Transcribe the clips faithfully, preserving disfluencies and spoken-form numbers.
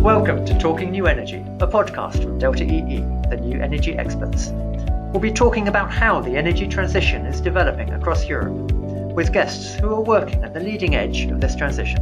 Welcome to Talking New Energy, a podcast from Delta E E, the new energy experts. We'll be talking about how the energy transition is developing across Europe, with guests who are working at the leading edge of this transition.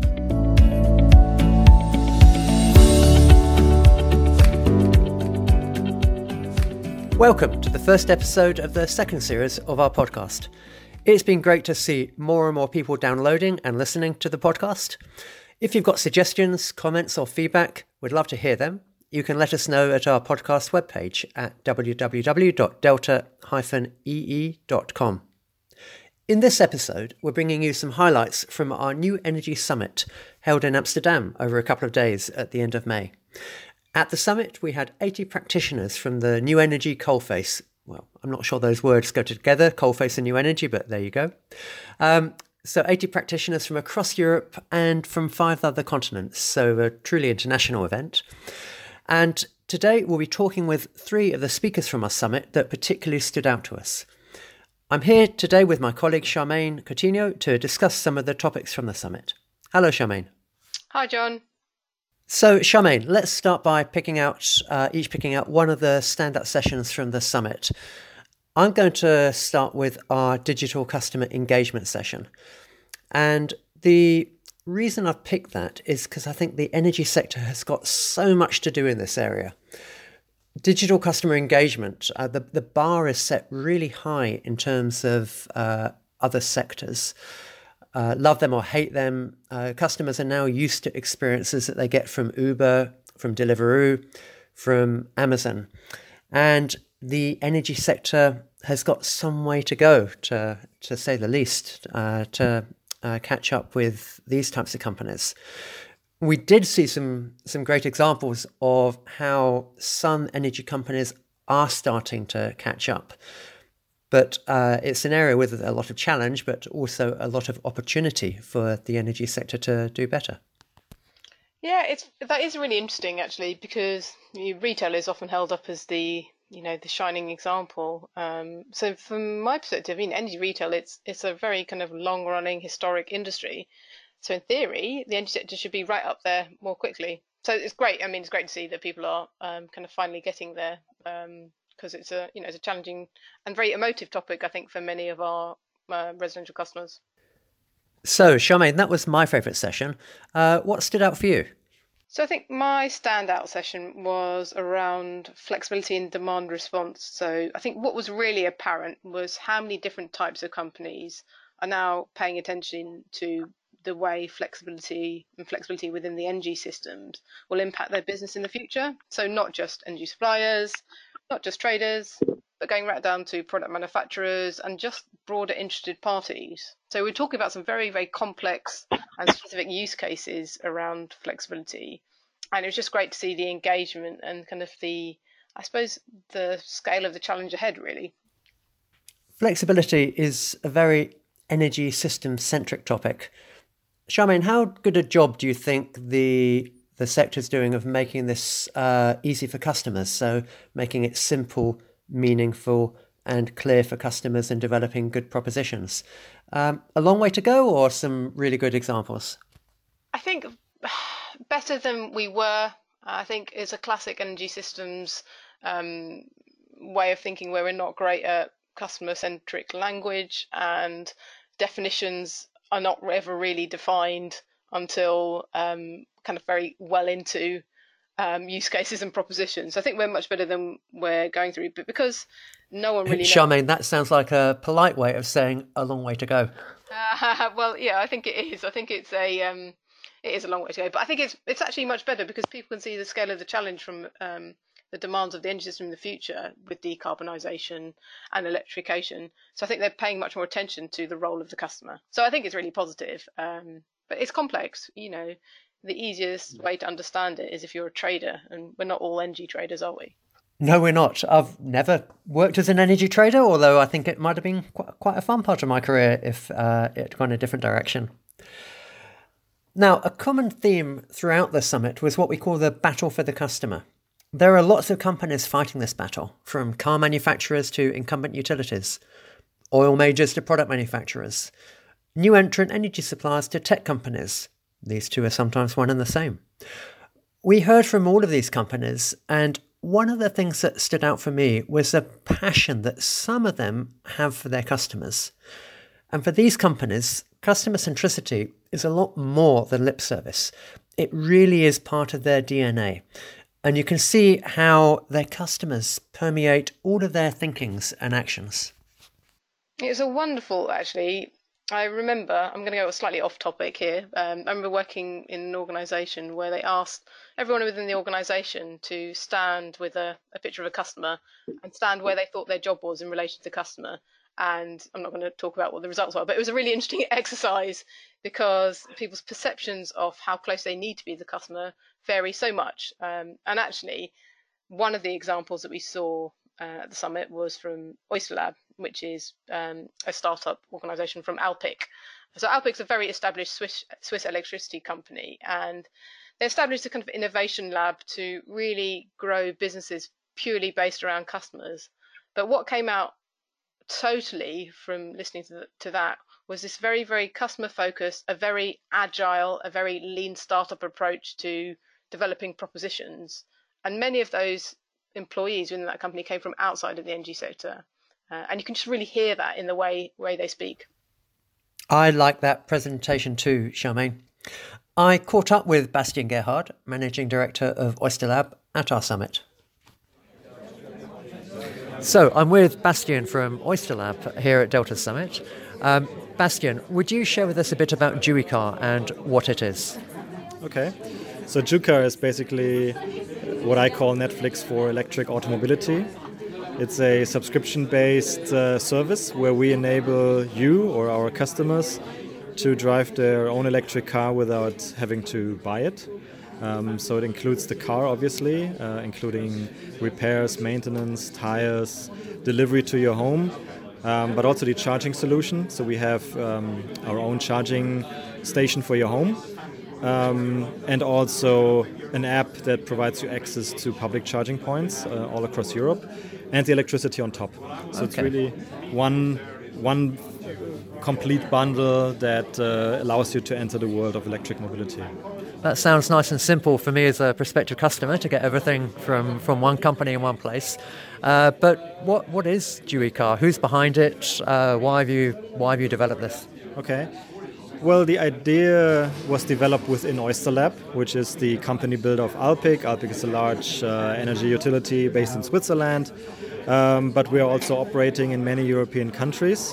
Welcome to the first episode of the second series of our podcast. It's been great to see more and more people downloading and listening to the podcast. If you've got suggestions, comments or feedback, we'd love to hear them. You can let us know at our podcast webpage at w w w dot delta dash e e dot com. In this episode, we're bringing you some highlights from our New Energy Summit held in Amsterdam over a couple of days at the end of May. At the summit, we had eighty practitioners from the New Energy Coalface. Well, I'm not sure those words go together, coalface and new energy, but there you go. Um, So eighty practitioners from across Europe and from five other continents, so a truly international event. And today we'll be talking with three of the speakers from our summit that particularly stood out to us. I'm here today with my colleague Charmaine Coutinho to discuss some of the topics from the summit. Hello, Charmaine. Hi, John. So, Charmaine, let's start by picking out, uh, each picking out one of the standout sessions from the summit. I'm going to start with our digital customer engagement session. And the reason I've picked that is because I think the energy sector has got so much to do in this area. Digital customer engagement, uh, the, the bar is set really high in terms of uh, other sectors. Uh, love them or hate them, uh, customers are now used to experiences that they get from Uber, from Deliveroo, from Amazon. And the energy sector has got some way to go, to to say the least, uh, to uh, catch up with these types of companies. We did see some some great examples of how some energy companies are starting to catch up. But uh, it's an area with a lot of challenge, but also a lot of opportunity for the energy sector to do better. Yeah, it's that is really interesting actually, because you know, retail is often held up as the you know the shining example. Um, so from my perspective, in energy retail, it's it's a very kind of long running historic industry. So in theory, the energy sector should be right up there more quickly. So it's great. I mean, it's great to see that people are um, kind of finally getting there, because um, it's a you know it's a challenging and very emotive topic, I think, for many of our uh, residential customers. So, Charmaine, that was my favourite session. Uh, what stood out for you? So I think my standout session was around flexibility and demand response. So I think what was really apparent was how many different types of companies are now paying attention to the way flexibility and flexibility within the energy systems will impact their business in the future. So not just energy suppliers, not just traders, but going right down to product manufacturers and just broader interested parties. So we're talking about some very, very complex and specific use cases around flexibility. And it was just great to see the engagement and kind of the, I suppose, the scale of the challenge ahead, really. Flexibility is a very energy system centric topic. Charmaine, how good a job do you think the the sector's doing of making this uh, easy for customers? So making it simple, meaningful and clear for customers and developing good propositions. Um, a long way to go or some really good examples? I think better than we were. I think it's a classic energy systems um, way of thinking where we're not great at customer-centric language, and definitions are not ever really defined until um, kind of very well into Um, use cases and propositions. I think we're much better than we're going through, but because no one really knows. Charmaine, that sounds like a polite way of saying a long way to go. Uh, well, yeah, I think it is. I think it's a um, it is a long way to go, but I think it's it's actually much better because people can see the scale of the challenge from um, the demands of the energy system in the future with decarbonisation and electrification. So I think they're paying much more attention to the role of the customer. So I think it's really positive, um, but it's complex, you know. The easiest way to understand it is if you're a trader, and we're not all energy traders, are we? No, we're not. I've never worked as an energy trader, although I think it might have been quite, quite a fun part of my career if uh, it had gone a different direction. Now, a common theme throughout the summit was what we call the battle for the customer. There are lots of companies fighting this battle, from car manufacturers to incumbent utilities, oil majors to product manufacturers, new entrant energy suppliers to tech companies. These two are sometimes one and the same. We heard from all of these companies, and one of the things that stood out for me was the passion that some of them have for their customers. And for these companies, customer centricity is a lot more than lip service. It really is part of their D N A. And you can see how their customers permeate all of their thinkings and actions. It's a wonderful, actually. I remember, I'm going to go slightly off topic here. Um, I remember working in an organisation where they asked everyone within the organisation to stand with a, a picture of a customer and stand where they thought their job was in relation to the customer. And I'm not going to talk about what the results were, but it was a really interesting exercise because people's perceptions of how close they need to be to the customer vary so much. Um, and actually, one of the examples that we saw uh, at the summit was from Oyster Lab, which is um, a startup organisation from Alpic. So Alpic's a very established Swiss, Swiss electricity company, and they established a kind of innovation lab to really grow businesses purely based around customers. But what came out totally from listening to, the, to that was this very, very customer focused, a very agile, a very lean startup approach to developing propositions. And many of those employees within that company came from outside of the energy sector. Uh, and you can just really hear that in the way, way they speak. I like that presentation too, Charmaine. I caught up with Bastian Gerhard, Managing Director of Oyster Lab, at our summit. So I'm with Bastian from Oyster Lab here at Delta Summit. Um, Bastian, would you share with us a bit about Juicar and what it is? Okay, so Juicar is basically what I call Netflix for electric automobility. It's a subscription-based uh, service where we enable you or our customers to drive their own electric car without having to buy it. Um, so it includes the car, obviously, uh, including repairs, maintenance, tires, delivery to your home, um, but also the charging solution. So we have um, our own charging station for your home, um, and also an app that provides you access to public charging points uh, all across Europe, and the electricity on top. So okay. It's really one one complete bundle that uh, allows you to enter the world of electric mobility. That sounds nice and simple for me as a prospective customer to get everything from, from one company in one place. Uh, but what what is Juicar? Who's behind it? Uh, why have you why have you developed this? Okay. Well, the idea was developed within Oyster Lab, which is the company builder of Alpic. Alpic is a large uh, energy utility based in Switzerland, um, but we are also operating in many European countries.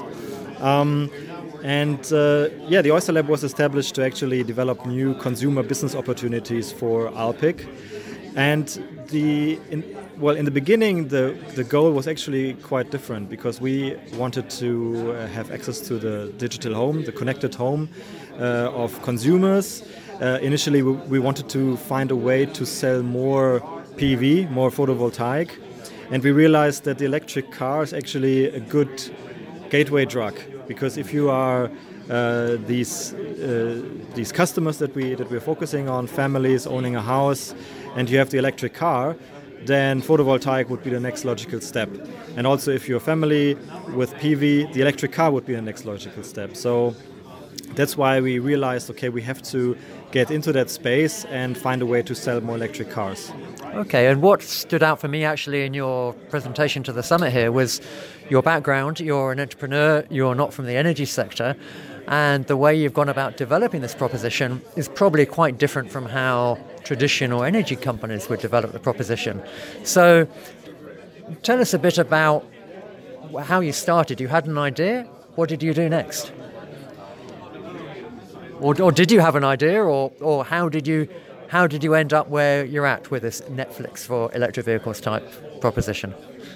Um, And uh, yeah, the Oyster Lab was established to actually develop new consumer business opportunities for Alpic. And the in, well, in the beginning, the, the goal was actually quite different because we wanted to uh, have access to the digital home, the connected home uh, of consumers. Uh, initially, we, we wanted to find a way to sell more P V, more photovoltaic. And we realized that the electric car is actually a good gateway drug. Because if you are uh, these uh, these customers that we that we're focusing on, families owning a house, and you have the electric car, then photovoltaic would be the next logical step. And also, if you're a family with P V, the electric car would be the next logical step. So that's why we realized, okay, we have to get into that space and find a way to sell more electric cars. Okay, and what stood out for me actually in your presentation to the summit here was your background. You're an entrepreneur, you're not from the energy sector, and the way you've gone about developing this proposition is probably quite different from how traditional energy companies would develop the proposition. So tell us a bit about how you started. You had an idea, what did you do next? Or, or did you have an idea, or, or how did you how did you end up where you're at with this Netflix for electric vehicles type proposition?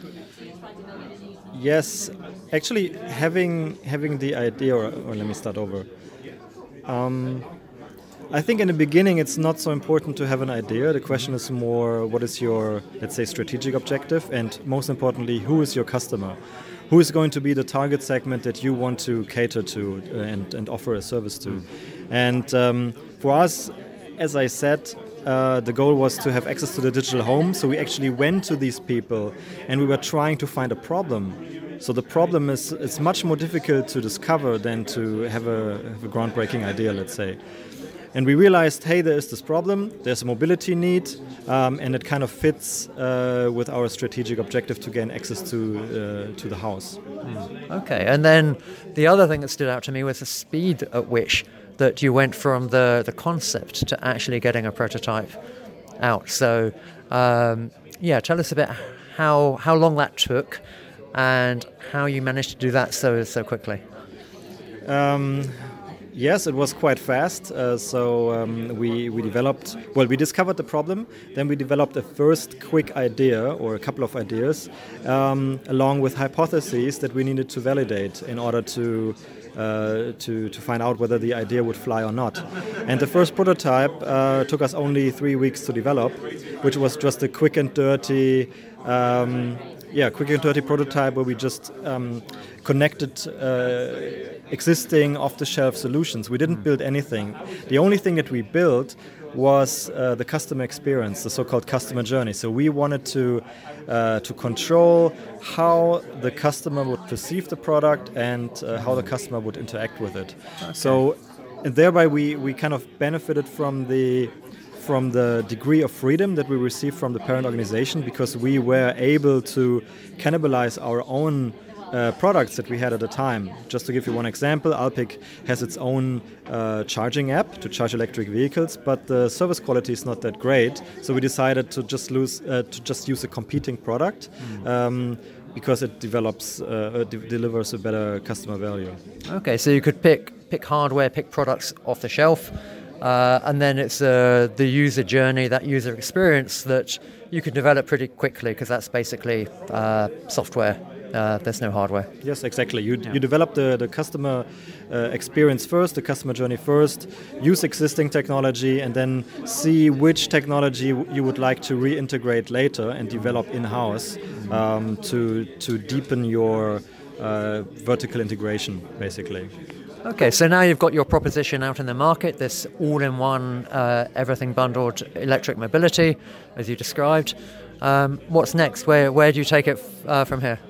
Yes, actually, having having the idea, or, or let me start over. Um, I think in the beginning it's not so important to have an idea. The question is more, what is your, let's say, strategic objective, and most importantly, who is your customer? Who is going to be the target segment that you want to cater to uh, and, and offer a service to? Mm. And um, for us, as I said, uh, the goal was to have access to the digital home. So we actually went to these people and we were trying to find a problem. So the problem is it's much more difficult to discover than to have a, have a groundbreaking idea, let's say. And we realized, hey, there is this problem, there's a mobility need, um, and it kind of fits uh, with our strategic objective to gain access to uh, to the house. Mm. Okay, and then the other thing that stood out to me was the speed at which that you went from the, the concept to actually getting a prototype out. So, um, yeah, tell us a bit how how long that took and how you managed to do that so so quickly. Um, Yes, it was quite fast. Uh, so um, we, we developed, well, we discovered the problem. Then we developed a first quick idea or a couple of ideas um, along with hypotheses that we needed to validate in order to, uh, to, to find out whether the idea would fly or not. And the first prototype uh, took us only three weeks to develop, which was just a quick and dirty um, Yeah, quick and dirty prototype where we just um, connected uh, existing off-the-shelf solutions. We didn't build anything. The only thing that we built was uh, the customer experience, the so-called customer journey. So we wanted to uh, to control how the customer would perceive the product and uh, how the customer would interact with it. Okay. So and thereby we, we kind of benefited from the from the degree of freedom that we received from the parent organization, because we were able to cannibalize our own uh, products that we had at the time. Just to give you one example, Alpiq has its own uh, charging app to charge electric vehicles, but the service quality is not that great. So we decided to just lose, uh, to just use a competing product mm. um, because it develops, uh, de- delivers a better customer value. Okay, so you could pick pick hardware, pick products off the shelf. Uh, and then it's uh, the user journey, that user experience that you can develop pretty quickly, because that's basically uh, software. Uh, there's no hardware. Yes, exactly. You yeah. you develop the, the customer uh, experience first, the customer journey first, use existing technology, and then see which technology you would like to reintegrate later and develop in-house um, to, to deepen your uh, vertical integration, basically. Okay, so now you've got your proposition out in the market, this all-in-one, uh, everything bundled electric mobility, as you described. Um, what's next? Where where do you take it f- uh, from here?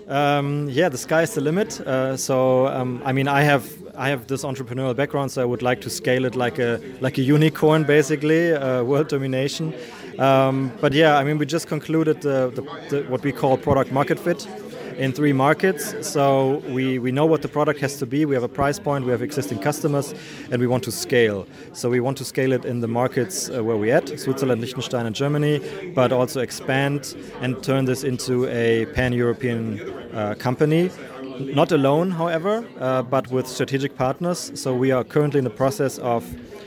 Um, yeah, the sky's the limit. Uh, so, um, I mean, I have I have this entrepreneurial background, so I would like to scale it like a like a unicorn, basically, uh, world domination. Um, but yeah, I mean, we just concluded the, the, the what we call product market fit in three markets. So we, we know what the product has to be, we have a price point, we have existing customers, and we want to scale. So we want to scale it in the markets uh, where we're at, Switzerland, Liechtenstein, and Germany, but also expand and turn this into a pan-European uh, company. Not alone, however, uh, but with strategic partners. So we are currently in the process of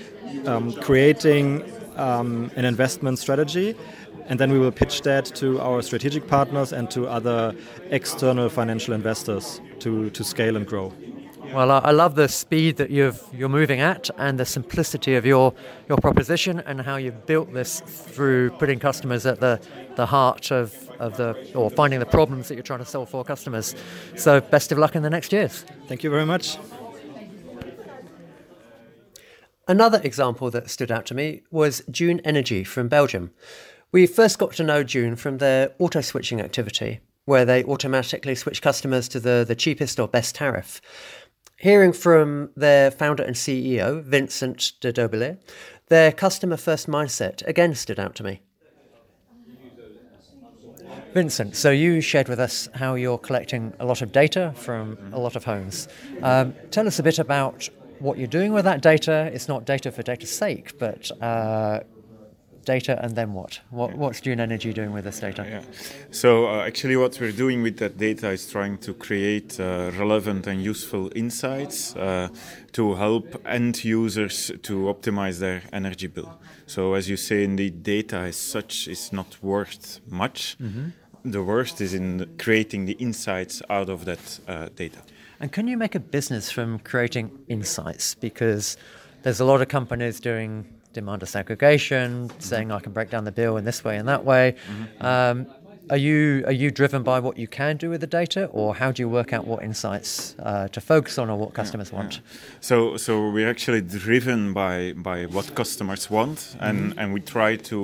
um, creating um, an investment strategy, and then we will pitch that to our strategic partners and to other external financial investors to, to scale and grow. Well, I love the speed that you've, you're moving at, and the simplicity of your, your proposition, and how you've built this through putting customers at the, the heart of, of the, or finding the problems that you're trying to solve for customers. So best of luck in the next years. Thank you very much. Another example that stood out to me was June Energy from Belgium. We first got to know June from their auto-switching activity, where they automatically switch customers to the, the cheapest or best tariff. Hearing from their founder and C E O, Vincent de Dobele, their customer-first mindset again stood out to me. Vincent, so you shared with us how you're collecting a lot of data from a lot of homes. Um, tell us a bit about what you're doing with that data. It's not data for data's sake, but uh, data and then what? what? What's June Energy doing with this data? Yeah. So uh, actually what we're doing with that data is trying to create uh, relevant and useful insights uh, to help end users to optimize their energy bill. So as you say, indeed, data as such is not worth much. Mm-hmm. The worst is in creating the insights out of that uh, data. And can you make a business from creating insights? Because there's a lot of companies doing demand disaggregation, mm-hmm. saying I can break down the bill in this way and that way. Mm-hmm. Um, are you are you driven by what you can do with the data, or how do you work out what insights uh, to focus on or what customers yeah, want? Yeah. So so we're actually driven by by what customers want, and, mm-hmm. and we try to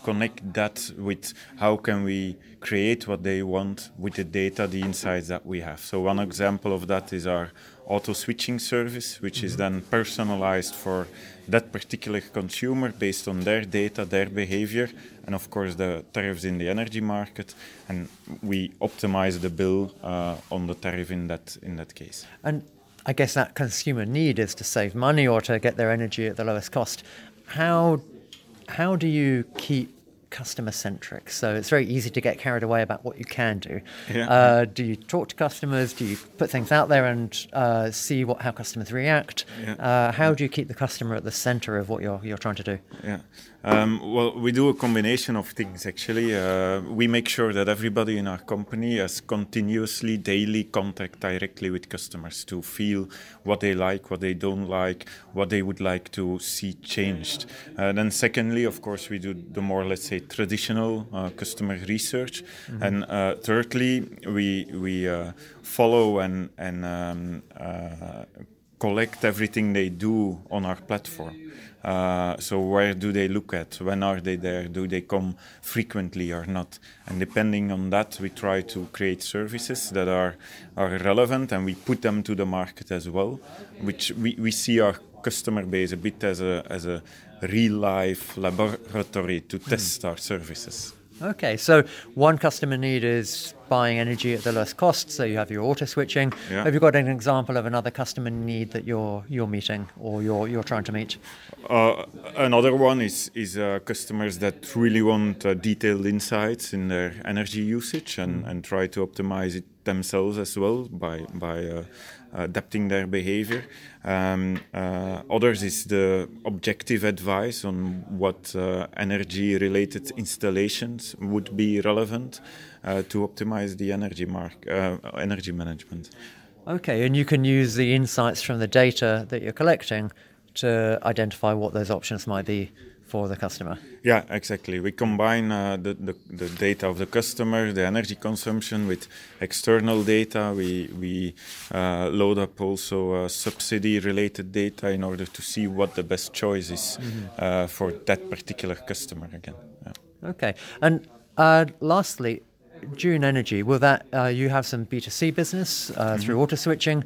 connect that with how can we create what they want with the data, the insights that we have. So one example of that is our auto switching service, which is then personalized for that particular consumer based on their data, their behavior, and of course the tariffs in the energy market, and we optimize the bill uh, on the tariff in that in that case. And I guess that consumer need is to save money or to get their energy at the lowest cost. How how do you keep customer centric? So it's very easy to get carried away about what you can do. Yeah. Uh, do you talk to customers? Do you put things out there and uh, see what how customers react? Yeah. Uh, how do you keep the customer at the center of what you're you're trying to do? Yeah. Um, well, we do a combination of things actually. Uh, we make sure that everybody in our company has continuously, daily contact directly with customers to feel what they like, what they don't like, what they would like to see changed. Uh, then secondly, of course, we do the more, let's say, traditional uh, customer research. Mm-hmm. And uh, thirdly, we we uh, follow and, and um, uh, collect everything they do on our platform. Uh, so where do they look at? When are they there? Do they come frequently or not? And depending on that, we try to create services that are, are relevant, and we put them to the market as well, which we, we see our customer base a bit as a, as a real-life laboratory to test mm. our services. Okay, so one customer need is buying energy at the lowest cost, so you have your auto switching. Yeah. Have you got an example of another customer need that you're you're meeting or you're you're trying to meet? Uh, another one is is uh, customers that really want uh, detailed insights in their energy usage and, mm. and try to optimize it themselves as well by by uh, adapting their behavior. Um, uh, others is the objective advice on what uh, energy-related installations would be relevant uh, to optimize the energy mark uh, energy management. Okay, and you can use the insights from the data that you're collecting to identify what those options might be for the customer. Yeah, exactly. We combine uh, the, the, the data of the customer, the energy consumption, with external data. We we uh, load up also uh, subsidy-related data in order to see what the best choice is mm-hmm. uh, for that particular customer again. Yeah. Okay. And uh, lastly, June Energy, will that uh, you have some B two C business uh, mm-hmm. through auto switching?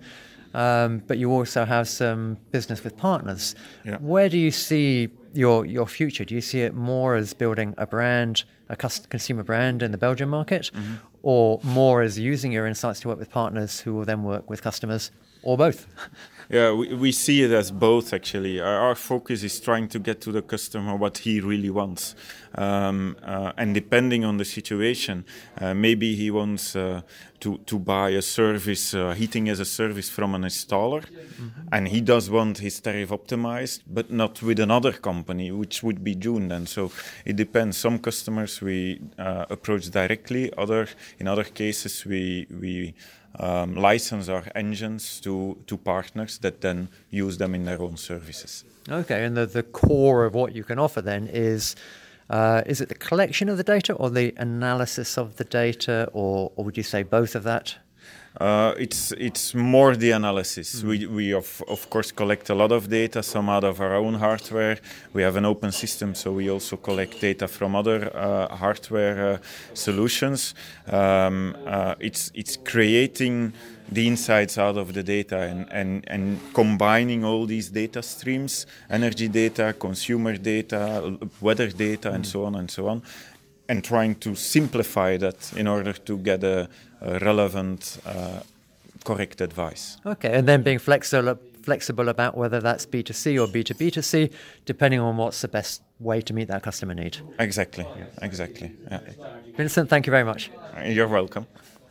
Um, but you also have some business with partners. Yeah. Where do you see your your future? Do you see it more as building a brand, a consumer brand in the Belgian market, mm-hmm. or more as using your insights to work with partners who will then work with customers, or both? Yeah, we, we see it as both, actually. Our, our focus is trying to get to the customer what he really wants. Um, uh, and depending on the situation, uh, maybe he wants uh, to, to buy a service, uh, heating as a service from an installer, mm-hmm. and he does want his tariff optimized, but not with another company, which would be June then. So it depends. Some customers we uh, approach directly, other in other cases we we Um, license our engines to, to partners that then use them in their own services. Okay, and the, the core of what you can offer then is, uh, is it the collection of the data or the analysis of the data, or, or would you say both of that? Uh, it's it's more the analysis. Mm-hmm. We we of of course collect a lot of data, some out of our own hardware. We have an open system, so we also collect data from other uh, hardware uh, solutions. Um, uh, it's it's creating the insights out of the data and, and, and combining all these data streams, energy data, consumer data, weather data, mm-hmm. and so on and so on, and trying to simplify that in order to get a, a relevant, uh, correct advice. Okay, and then being flexible flexible about whether that's B two C or B two B two C, depending on what's the best way to meet that customer need. Exactly, exactly. Yeah. Vincent, thank you very much. You're welcome.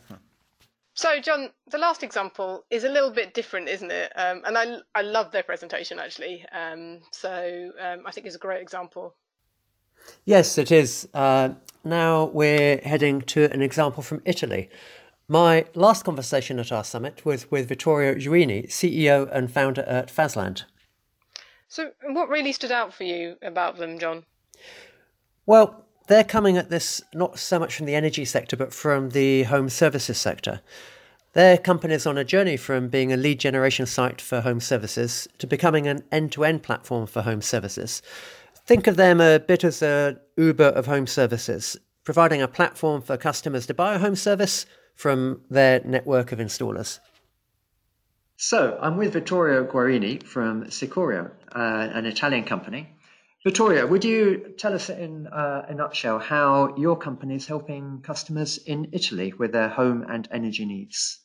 So, John, the last example is a little bit different, isn't it? Um, and I, I love their presentation, actually. Um, so um, I think it's a great example. Yes, it is. Uh, now we're heading to an example from Italy. My last conversation at our summit was with Vittorio Giuini, C E O and founder at Fazland. So what really stood out for you about them, John? Well, they're coming at this not so much from the energy sector, but from the home services sector. Their company is on a journey from being a lead generation site for home services to becoming an end-to-end platform for home services. think of them a bit as a Uber of home services, providing a platform for customers to buy a home service from their network of installers. So I'm with Vittorio Guarini from Sicuro, uh, an Italian company. Vittorio, would you tell us in uh, a nutshell how your company is helping customers in Italy with their home and energy needs?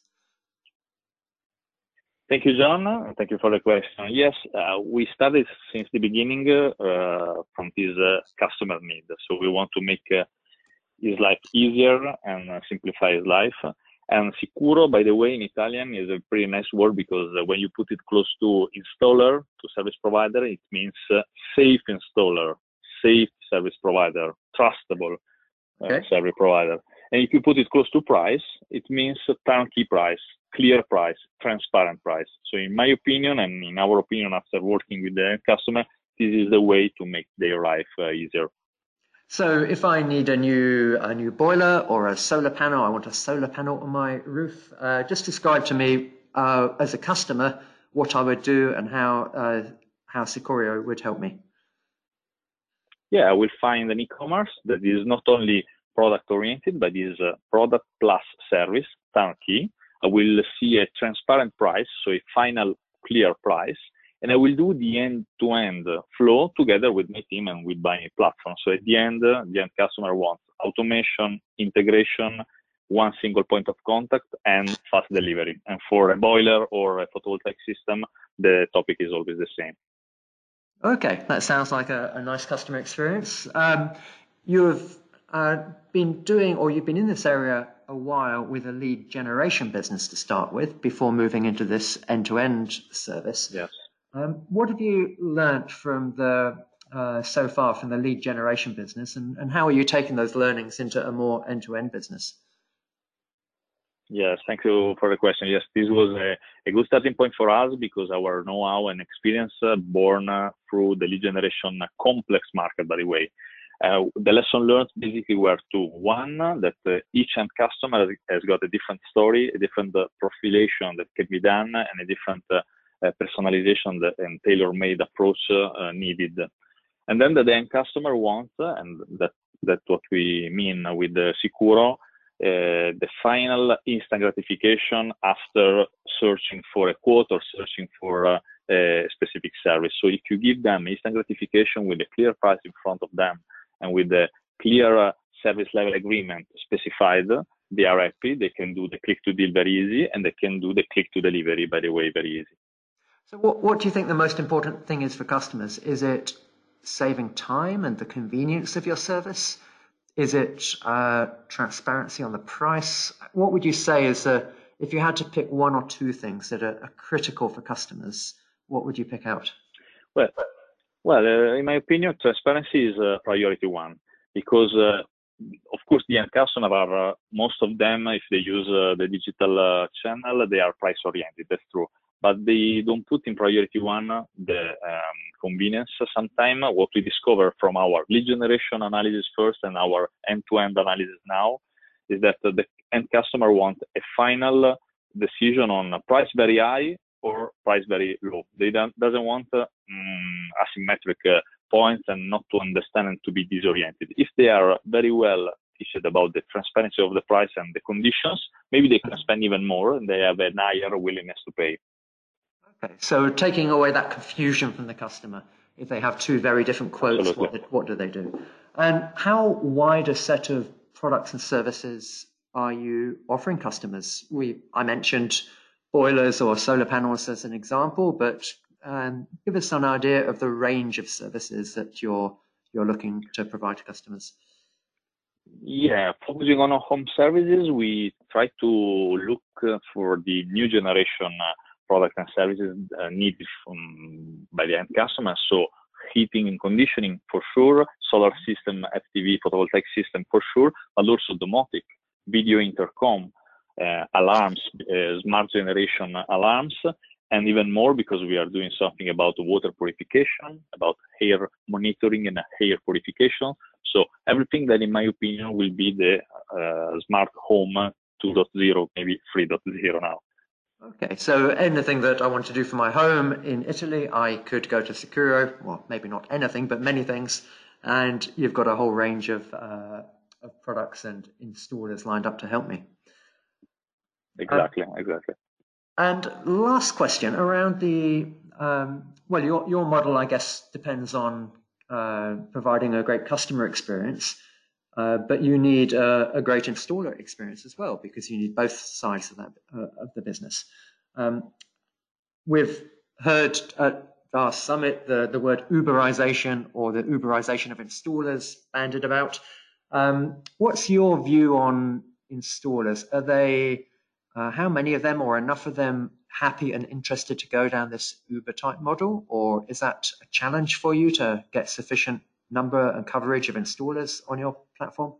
Thank you, John. Thank you for the question. Yes, uh, we started since the beginning uh, from this uh, customer need. So we want to make uh, his life easier and uh, simplify his life. And Sicuro, by the way, in Italian is a pretty nice word because uh, when you put it close to installer, to service provider, it means uh, safe installer, safe service provider, trustable uh, okay. service provider. And if you put it close to price, it means a turnkey price, clear price, transparent price. So in my opinion, and in our opinion, after working with the customer, this is the way to make their life uh, easier. So if I need a new a new boiler or a solar panel, I want a solar panel on my roof, uh, just describe to me uh, as a customer what I would do and how uh, how Sicuro would help me. Yeah, I will find an e-commerce that is not only product oriented, but is a product plus service, turnkey. I will see a transparent price, so a final clear price, and I will do the end-to-end flow together with my team and with my platform. So at the end, the end customer wants automation, integration, one single point of contact, and fast delivery. And for a boiler or a photovoltaic system, the topic is always the same. Okay, that sounds like a, a nice customer experience. Um, you've uh, been doing, or you've been in this area a while with a lead generation business to start with before moving into this end-to-end service. Yes. Um, what have you learnt from the uh, so far from the lead generation business, and, and how are you taking those learnings into a more end-to-end business? Yes, thank you for the question. Yes, this was a, a good starting point for us because our know-how and experience uh, born uh, through the lead generation uh, complex market, by the way. Uh, the lesson learned basically were two. One, that uh, each end customer has got a different story, a different uh, profilation that can be done, and a different uh, uh, personalization that, and tailor-made approach uh, needed. And then that the end customer wants, uh, and that that's what we mean with the Sicuro, Uh, the final instant gratification after searching for a quote or searching for uh, a specific service. So if you give them instant gratification with a clear price in front of them and with a clear uh, service level agreement specified, they are happy. They can do the click to deal very easy, and they can do the click to delivery, by the way, very easy. So what, what do you think the most important thing is for customers? Is it saving time and the convenience of your service? Is it uh, transparency on the price? What would you say is, a, if you had to pick one or two things that are, are critical for customers, what would you pick out? Well, well, uh, in my opinion, transparency is a priority one because, uh, of course, the end customer are, uh, most of them, if they use uh, the digital uh, channel, they are price oriented, that's true. But they don't put in priority one the um, convenience. Sometimes what we discover from our lead generation analysis first and our end-to-end analysis now is that the end customer wants a final decision on price very high or price very low. They don't, doesn't want uh, um, asymmetric uh, points and not to understand and to be disoriented. If they are very well teached about the transparency of the price and the conditions, maybe they can spend even more and they have a higher willingness to pay. Okay, so taking away that confusion from the customer, if they have two very different quotes, what, what do they do? And how wide a set of products and services are you offering customers? We, I mentioned boilers or solar panels as an example, but um, give us an idea of the range of services that you're you're looking to provide to customers. Yeah, focusing on home services, we try to look uh, for the new generation uh, products and services uh, needed from, by the end customer. So heating and conditioning for sure, solar system, F T V, photovoltaic system for sure, but also domotic, video intercom, uh, alarms, uh, smart generation alarms, and even more because we are doing something about water purification, about air monitoring and air purification. So everything that, in my opinion, will be the uh, smart home two point oh, maybe three point oh now. Okay, so anything that I want to do for my home in Italy, I could go to Securo, well, maybe not anything, but many things, and you've got a whole range of, uh, of products and installers lined up to help me. Exactly, um, exactly. And last question around the, um, well, your, your model, I guess, depends on uh, providing a great customer experience. Uh, but you need a, a great installer experience as well, because you need both sides of that uh, of the business. Um, we've heard at our summit the, the word Uberization or the Uberization of installers bandied about. Um, what's your view on installers? Are they, uh, how many of them or enough of them happy and interested to go down this Uber type model? Or is that a challenge for you to get sufficient number and coverage of installers on your platform?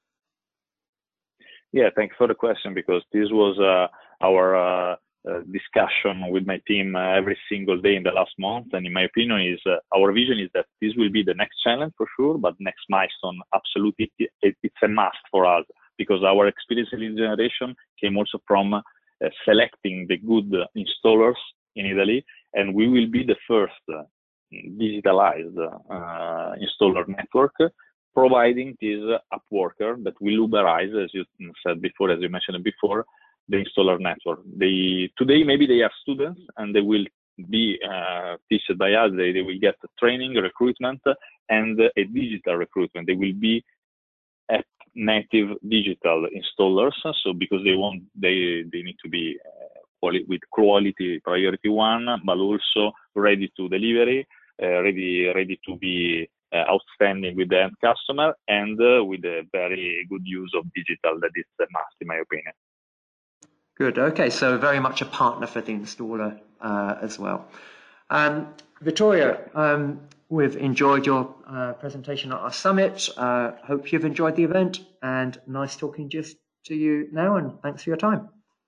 Yeah, thanks for the question, because this was uh, our uh, uh, discussion with my team uh, every single day in the last month. And in my opinion, is uh, our vision is that this will be the next challenge for sure, but next milestone, absolutely, it, it's a must for us, because our experience in lead generation came also from uh, selecting the good installers in Italy, and we will be the first uh, digitalized uh, installer network, providing this app worker that will Uberize, as you said before, as you mentioned before, the installer network. They today maybe they are students and they will be uh, taught by us. They, they will get training, recruitment, and a digital recruitment. They will be app native digital installers. So because they want, they they need to be uh, quali- with quality priority one, but also ready to delivery. Uh, ready, ready to be uh, outstanding with the end customer, and uh, with a very good use of digital. That is a must, in my opinion. Good. Okay, so very much a partner for the installer uh, as well. Um, Vittorio, um, we've enjoyed your uh, presentation at our summit. Uh, hope you've enjoyed the event, and nice talking just to you now. And thanks for your time.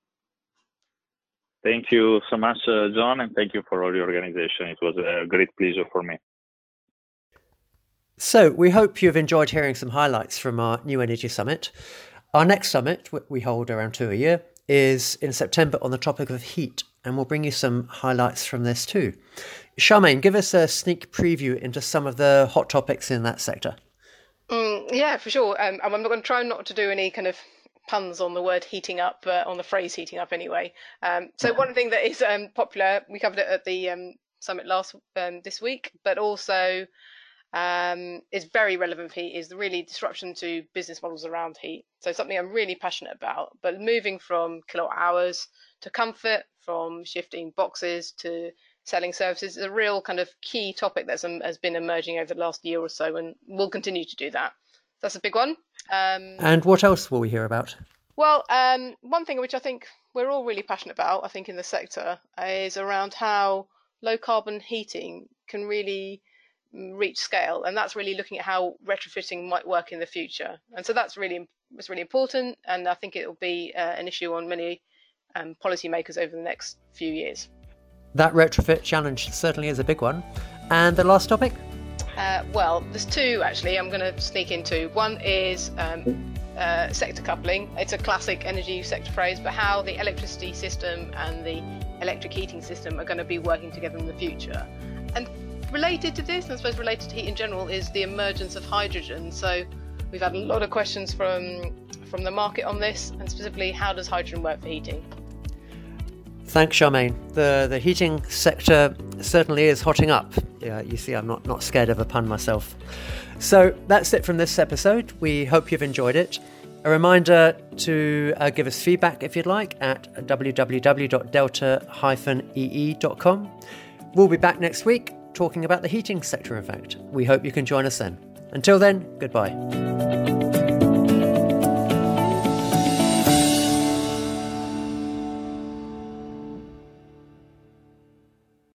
Thank you so much, uh, John, and thank you for all your organization. It was a great pleasure for me. So we hope you've enjoyed hearing some highlights from our New Energy Summit. Our next summit, we hold around two a year, is in September on the topic of heat, and we'll bring you some highlights from this too. Charmaine, give us a sneak preview into some of the hot topics in that sector. Mm, yeah, for sure. Um, I'm not going to try not to do any kind of puns on the word heating up, uh, on the phrase heating up anyway. Um, so one thing that is um, popular, we covered it at the um, summit last um, this week, but also um, is very relevant for heat, is the really disruption to business models around heat. So something I'm really passionate about, but moving from kilowatt hours to comfort, from shifting boxes to selling services is a real kind of key topic that um, has been emerging over the last year or so, and will continue to do that. That's a big one. Um, and what else will we hear about? Well, um, one thing which I think we're all really passionate about, I think in the sector, is around how low carbon heating can really reach scale, and that's really looking at how retrofitting might work in the future. And so that's really it's really important, and I think it will be uh, an issue on many um, policymakers over the next few years. That retrofit challenge certainly is a big one. And the last topic? Uh, well, there's two actually I'm going to sneak into. One is um, uh, sector coupling. It's a classic energy sector phrase, but how the electricity system and the electric heating system are going to be working together in the future. And related to this, and I suppose related to heat in general, is the emergence of hydrogen. So we've had a lot of questions from from the market on this, and specifically, how does hydrogen work for heating? Thanks, Charmaine. The the heating sector certainly is hotting up. Yeah, you see, I'm not, not scared of a pun myself. So that's it from this episode. We hope you've enjoyed it. A reminder to uh, give us feedback if you'd like at w w w dot delta dash e e dot com. We'll be back next week talking about the heating sector, in fact. We hope you can join us then. Until then, goodbye.